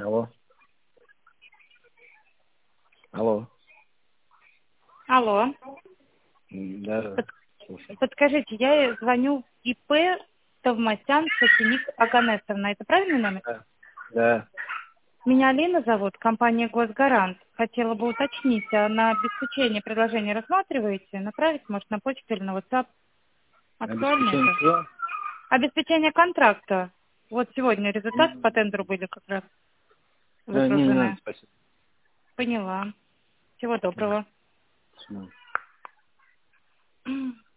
Алло. Алло. Алло. Да, слушай. Подскажите, я звоню в ИП Товмасян Сатиник Аганесовна. Это правильный номер? Да. Да. Меня Алина зовут, компания Госгарант. Хотела бы уточнить, а на обеспечение предложения рассматриваете? Направить, может, на почту или на WhatsApp? Актуально Обеспечение это? чего? Обеспечение контракта. Вот сегодня результаты по тендеру были как раз Не надо, выгружены. спасибо. Поняла. Всего доброго. Всё.